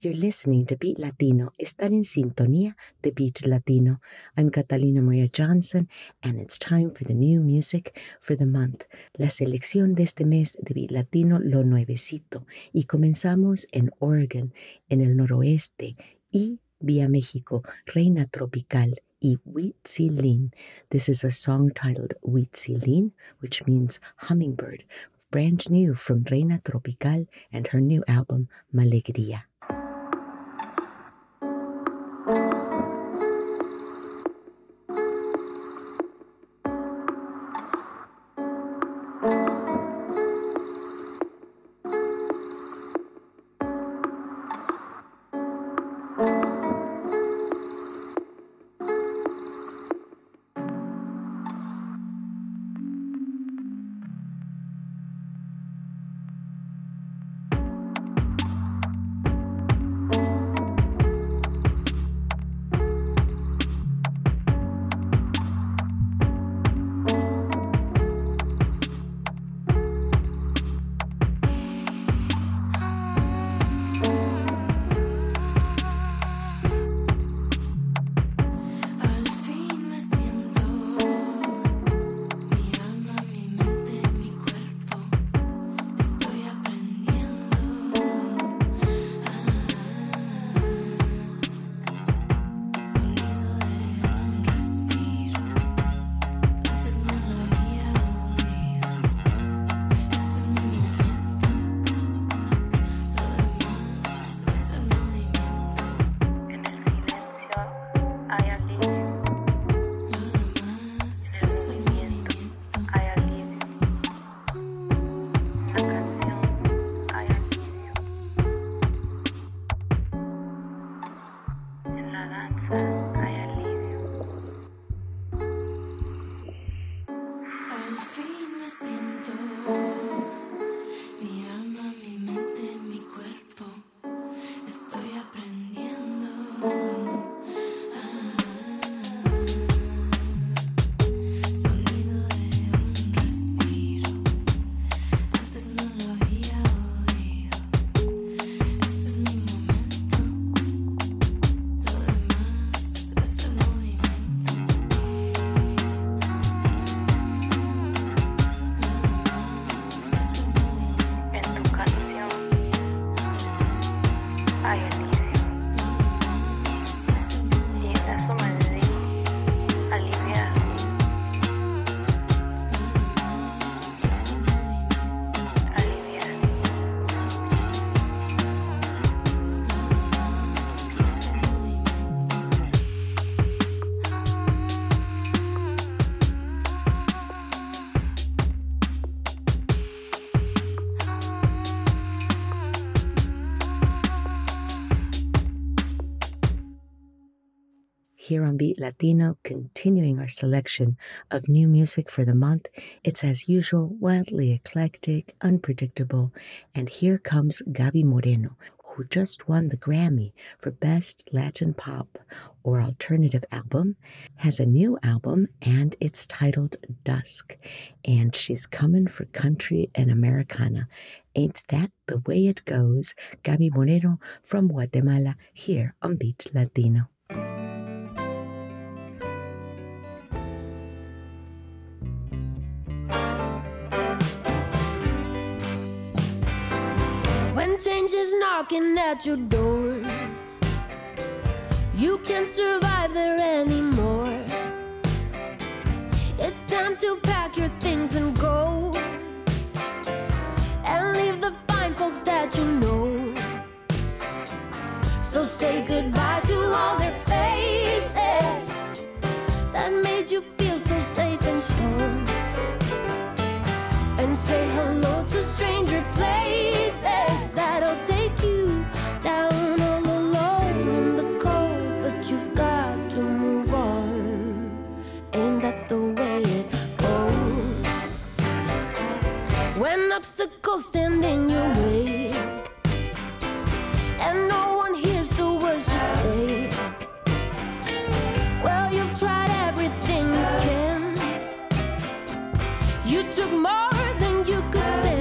You're listening to Beat Latino. Están en sintonía de Beat Latino. I'm Catalina Maria Johnson, and it's time for the new music for the month. La selección de este mes de Beat Latino, lo nuevecito. Y comenzamos en Oregon, en el noroeste, y vía México, Reina Tropical y Huitzilin. This is a song titled Huitzilin, which means hummingbird, brand new from Reina Tropical and her new album, Malegría. Here on Beat Latino, continuing our selection of new music for the month. It's as usual, wildly eclectic, unpredictable, and here comes Gaby Moreno, who just won the Grammy for Best Latin Pop or Alternative Album, has a new album, and it's titled Dusk, and she's coming for country and Americana. Ain't that the way it goes? Gaby Moreno from Guatemala, here on Beat Latino. Change is knocking at your door. You can't survive there anymore. It's time to pack your things and go, and leave the fine folks that you know. So say goodbye to all their faces that made you feel so safe and sure, and say hello to stranger places that'll take you down all alone in the cold. But you've got to move on. Ain't that the way it goes? When obstacles stand in your way and no one hears the words you say, well, you've tried everything you can. You took more than you could stand.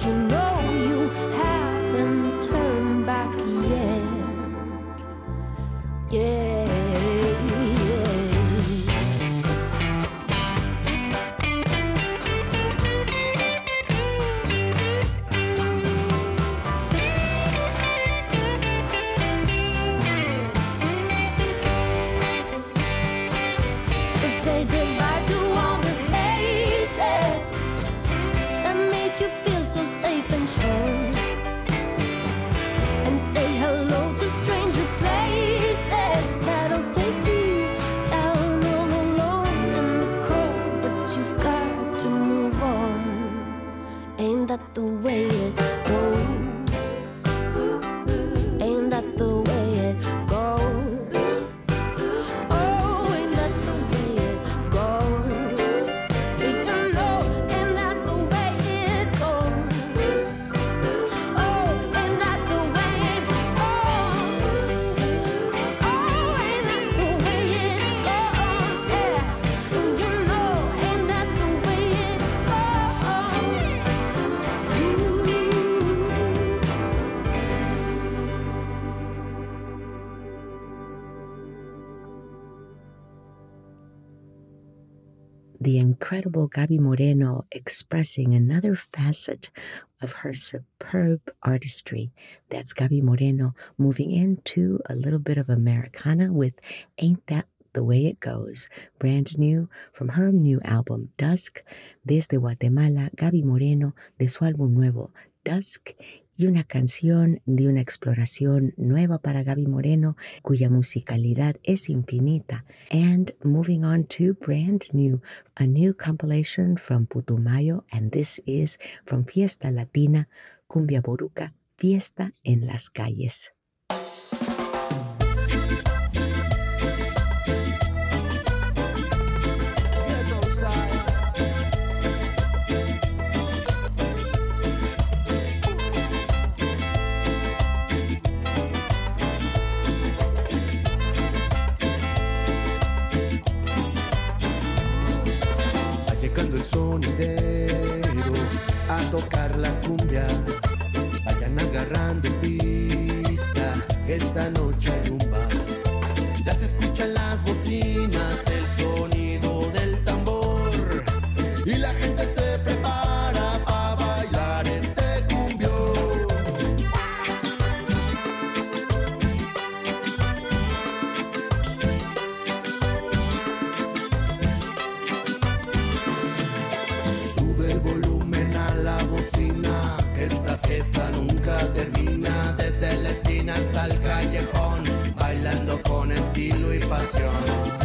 you know you haven't turned back yet. Yeah. Say goodbye to all the faces that made you feel so safe and sure, and say hello to stranger places that'll take you down all alone in the cold. But you've got to move on. Ain't that the way it goes? Ain't that the way it goes? The incredible Gaby Moreno expressing another facet of her superb artistry. That's Gaby Moreno moving into a little bit of Americana with Ain't That the Way It Goes, brand new from her new album Dusk. Desde Guatemala, Gaby Moreno, de su álbum nuevo Dusk, y una canción de una exploración nueva para Gaby Moreno, cuya musicalidad es infinita. And moving on to brand new, a new compilation from Putumayo, and this is from Fiesta Latina, Cumbia Boruca, Fiesta en las Calles. El sonidero a tocar la cumbia, vayan agarrando pista, que esta noche hay un bar. Ya se escuchan las bocinas, el sonido del tambor, y la gente se prepara para bailar este cumbión. Esta fiesta nunca termina, desde la esquina hasta el callejón, bailando con estilo y pasión.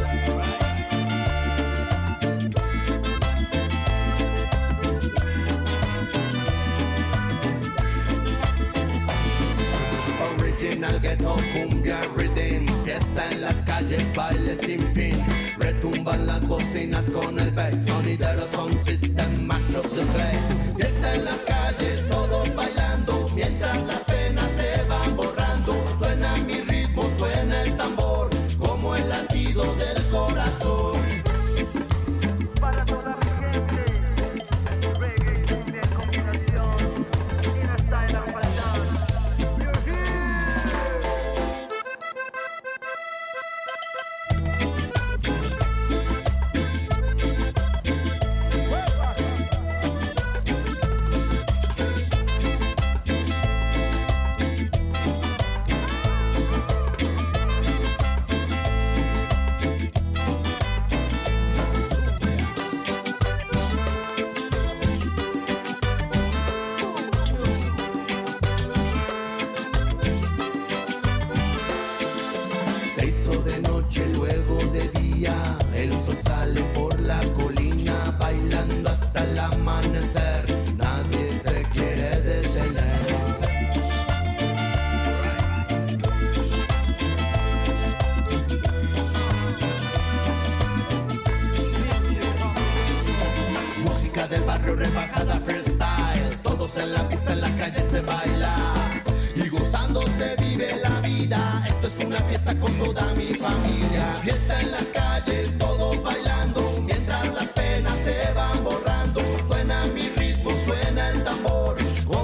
Original ghetto cumbia rhythm, fiesta en las calles, baile sin fin. Retumban las bocinas con el bass, sonidero sound system, mash up the place. Fiesta en las calles, todos bailando, mientras las penas se van borrando. Suena mi ritmo, suena el tambor, como el latido del corazón. Para toda mi gente, reggae y cumbia en combinación, in a style of Pachán. You're here. Se hizo de noche, luego de día, el sol sale por la colina, bailando hasta el amanecer, nadie se quiere detener. Música del barrio rebajada freestyle, todos en la pista, en la calle se baila, y gozando se vive la vida. Esto es una fiesta con toda mi familia. Fiesta en las calles, todos bailando, mientras las penas se van borrando. Suena mi ritmo, suena el tambor,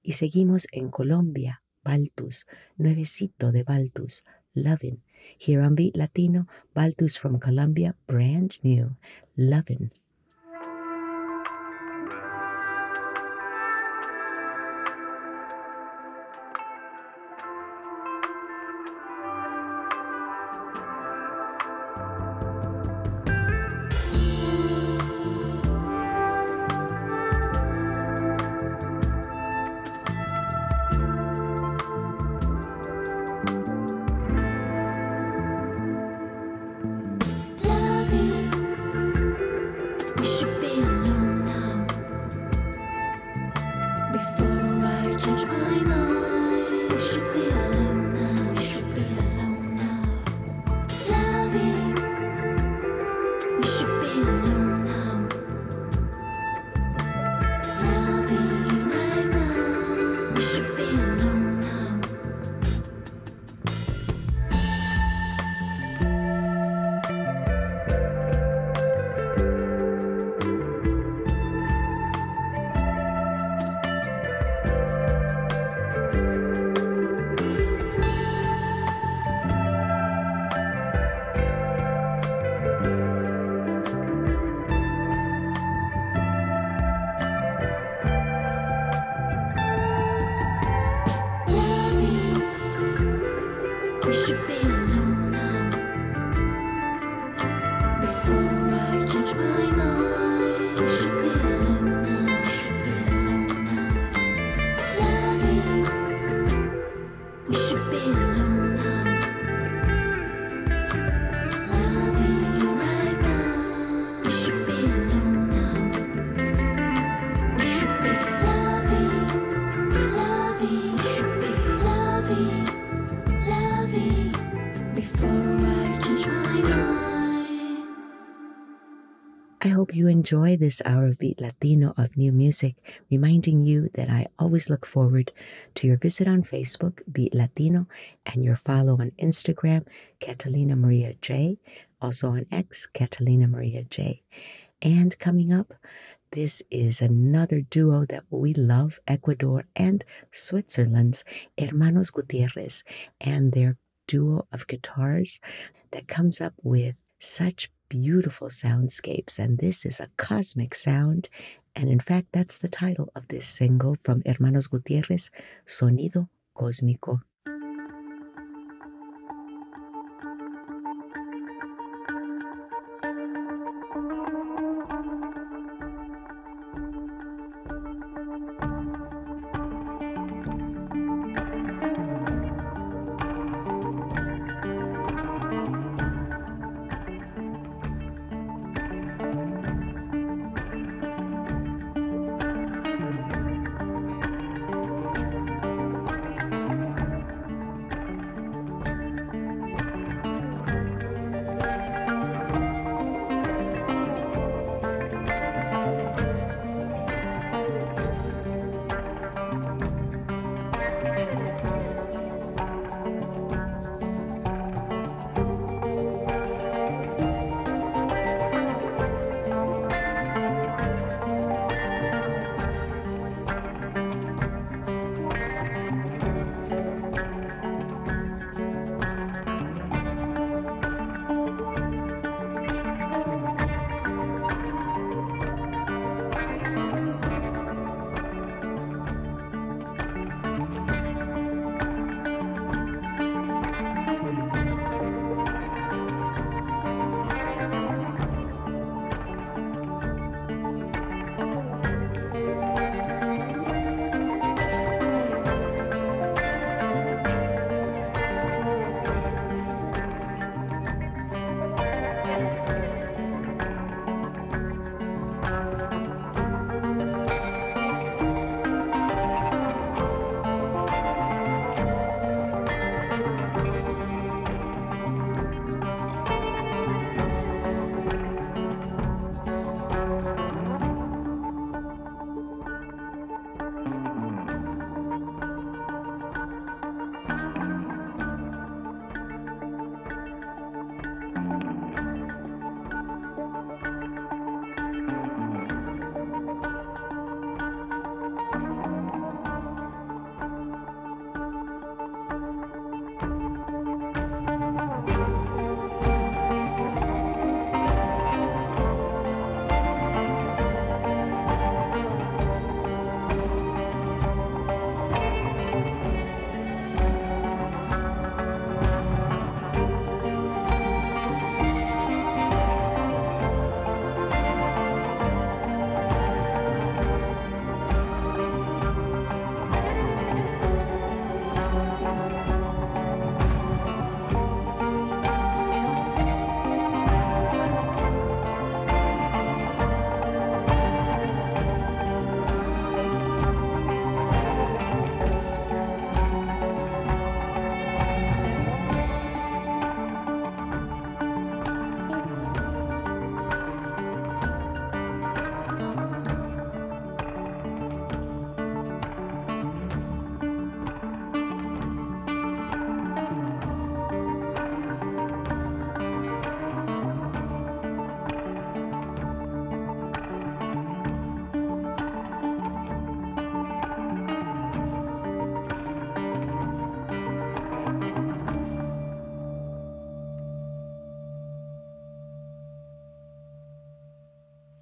Y seguimos en Colombia, Baltus, Nuevecito de Baltus, Lovin'. Here on Beat Latino, Baltus from Colombia, brand new, Lovin'. Loving, we should be alone now. Before I change my mind, we should be alone now. We should be alone now. Loving, we should be alone now. Loving you right now, we should be alone now. Loving, we should be alone now. Before I change my mind, we should be alone now. We should be alone now. Loving, we should be alone now. Loving you right now, we should be alone now. We should be loving, loving, should be loving, loving. Before I change my mind. I hope you enjoy this hour of Beat Latino of new music, reminding you that I always look forward to your visit on Facebook, Beat Latino, and your follow on Instagram, Catalina Maria J, also on X, Catalina Maria J. And coming up, this is another duo that we love, Ecuador and Switzerland's Hermanos Gutierrez, and their duo of guitars that comes up with such beautiful soundscapes. And this is a cosmic sound. And in fact, that's the title of this single from Hermanos Gutierrez, Sonido Cósmico.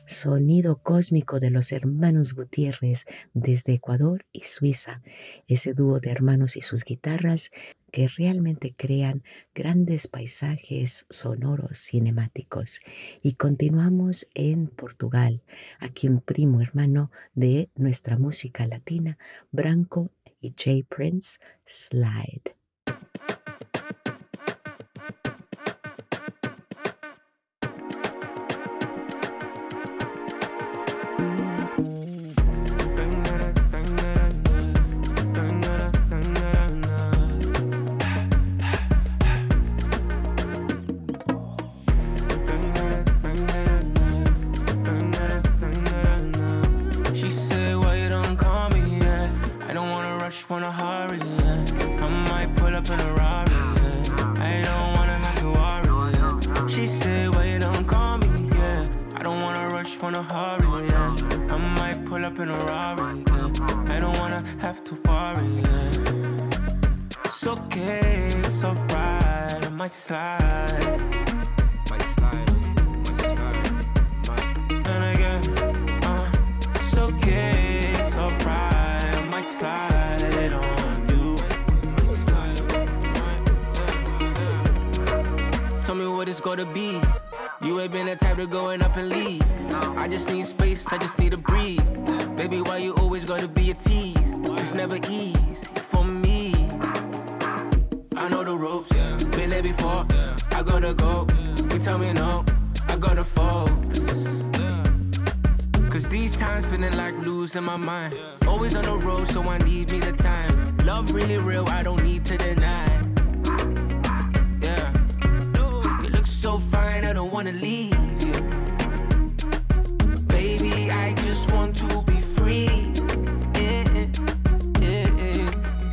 Sonido cósmico de los hermanos Gutiérrez desde Ecuador y Suiza, ese dúo de hermanos y sus guitarras que realmente crean grandes paisajes sonoros cinemáticos. Y continuamos en Portugal, aquí un primo hermano de nuestra música latina, Branco y Jay Prince, Slide. Wanna hurry, yeah. I might pull up in a Rari, yeah. I don't wanna have to worry, yeah. She said, why you don't call me, yeah. I don't wanna rush, wanna hurry, yeah. I might pull up in a Rari, yeah. I don't wanna have to worry, yeah. It's okay, it's alright, I might slide. Might slide, might slide, might. And again, it's okay, it's alright, I might slide. Tell me what it's gonna be. You ain't been the type to going up and leave. I just need space, I just need to breathe. Baby, why you always gotta be a tease? It's never easy for me. I know the ropes, been there before. I gotta go, you tell me no, I gotta focus. Cause these times feeling like losing my mind. Always on the road, so I need me the time. Love really real, I don't need to deny. Yeah, you look so fine, I don't wanna leave you. Baby, I just want to be free. Yeah, yeah, yeah.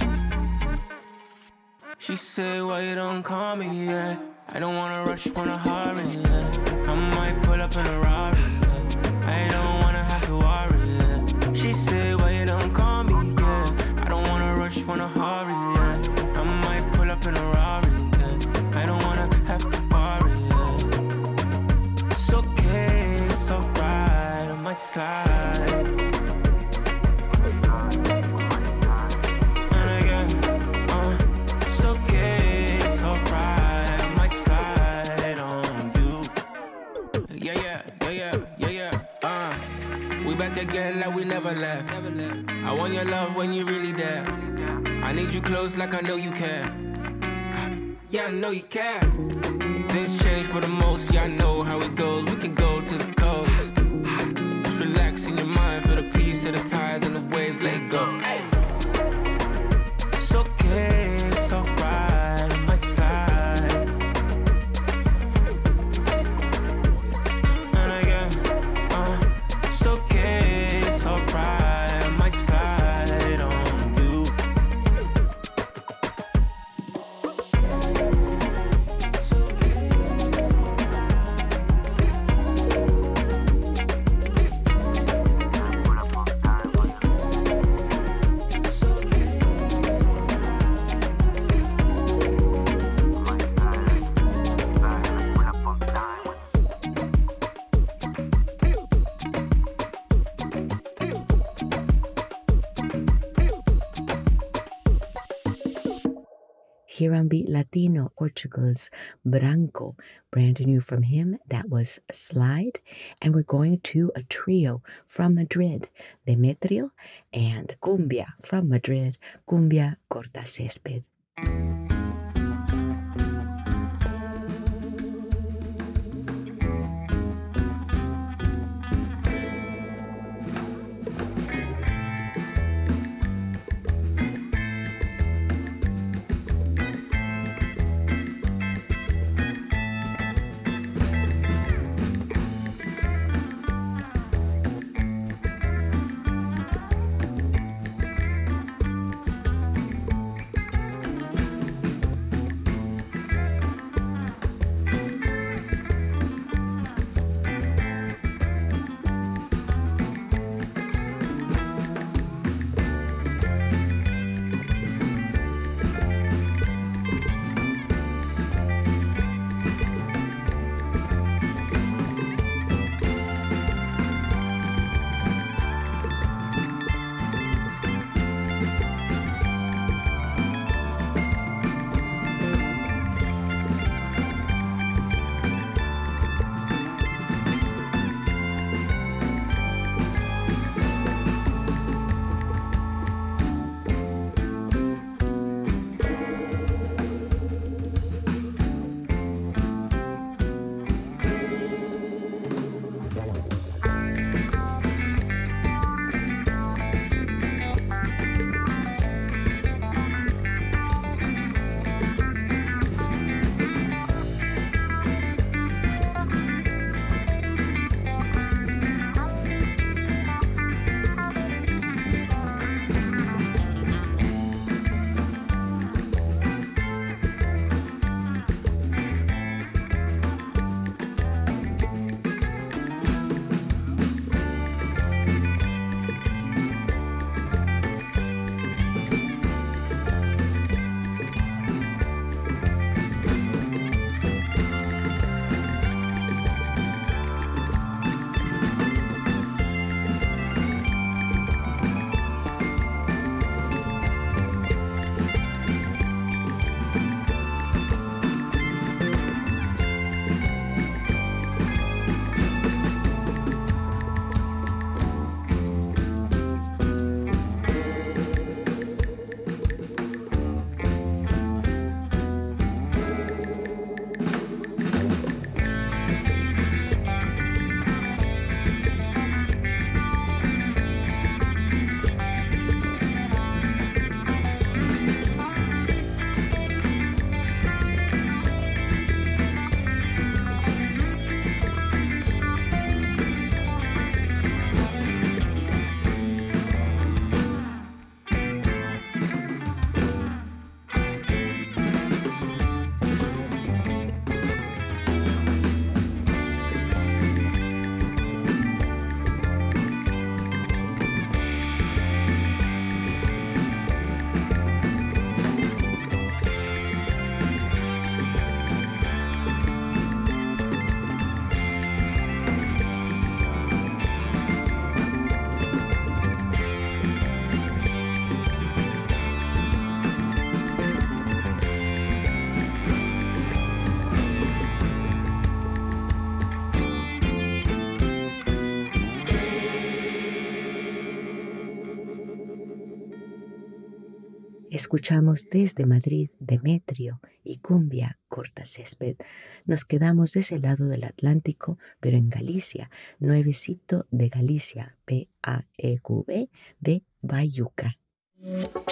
She said, why you don't call me, yeah. I don't wanna rush, wanna hurry, yeah. I might pull up in a Rari, yeah. I don't wanna have to worry, yeah. She said, why you don't call me, yeah. I don't wanna rush, wanna hurry, yeah. I might pull up in a Rari, yeah. I don't wanna have to worry, yeah. It's okay, it's alright, I might slide. And again, it's okay, it's alright, I might slide on you. Yeah, yeah, yeah, yeah, yeah, yeah, we back again like we never left. I want your love when you really there. I need you close like I know you care. Yeah, I know you care. Things change for the most, yeah, I know how it goes. We can go to the coast. Just relax in your mind, feel the peace of the tides and the waves, let go. Ay. It's okay, it's alright, I might slide. And again, it's okay, it's alright, I might slide on you. Here on Beat Latino, Portugal's Branco, brand new from him, that was Slide. And we're going to a trio from Madrid, Demetrio, and Cumbia from Madrid, Cumbia Corta Césped. Escuchamos desde Madrid Demetrio y Cumbia Corta Césped. Nos quedamos de ese lado del Atlántico, pero en Galicia, Nuevecito de Galicia, PAEQB de Bayuca.